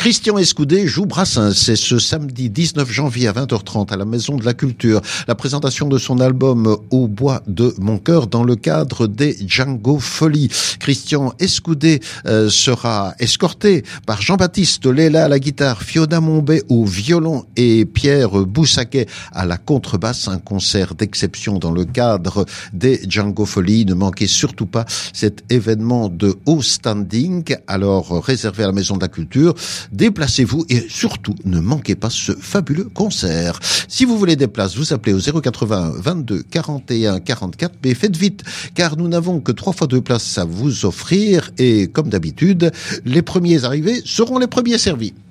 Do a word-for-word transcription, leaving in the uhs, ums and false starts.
Christian Escoudé joue Brassens. C'est ce samedi dix-neuf janvier à vingt heures trente à la Maison de la Culture. La présentation de son album Au bois de mon cœur dans le cadre des Django Folies. Christian Escoudé euh, sera escorté par Jean-Baptiste Léla à la guitare, Fiona Mombay au violon et Pierre Boussaquet à la contrebasse. Un concert d'exception dans le cadre des Django Folies. Ne manquez surtout pas cet événement de haut standing, alors réservé à la Maison de la Culture. Déplacez-vous et surtout ne manquez pas ce fabuleux concert. Si vous voulez des places, vous appelez au zéro quatre-vingts vingt-deux quarante et un quarante-quatre, mais faites vite car nous n'avons que trois fois deux places à vous offrir et comme d'habitude, les premiers arrivés seront les premiers servis.